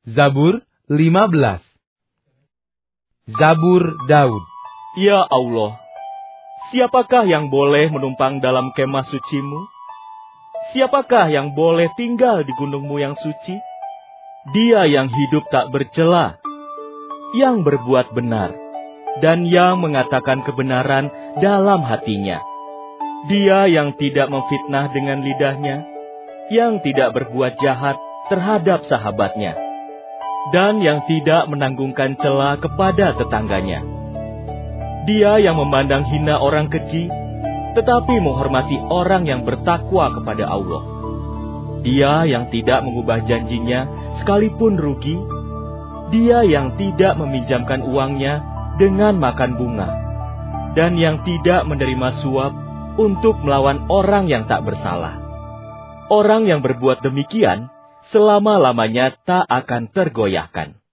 Zabur 15. Zabur Daud. Ya Allah, siapakah yang boleh menumpang dalam kemah suci-Mu? Siapakah yang boleh tinggal di gunung-Mu yang suci? Dia yang hidup tak bercela, yang berbuat benar, dan yang mengatakan kebenaran dalam hatinya. Dia yang tidak memfitnah dengan lidahnya, yang tidak berbuat jahat terhadap sahabatnya, dan yang tidak menanggungkan cela kepada tetangganya. Dia yang memandang hina orang keji, tetapi menghormati orang yang bertakwa kepada Allah. Dia yang tidak mengubah janjinya sekalipun rugi. Dia yang tidak meminjamkan uangnya dengan makan bunga, dan yang tidak menerima suap untuk melawan orang yang tak bersalah. Orang yang berbuat demikian selama-lamanya tak akan tergoyahkan.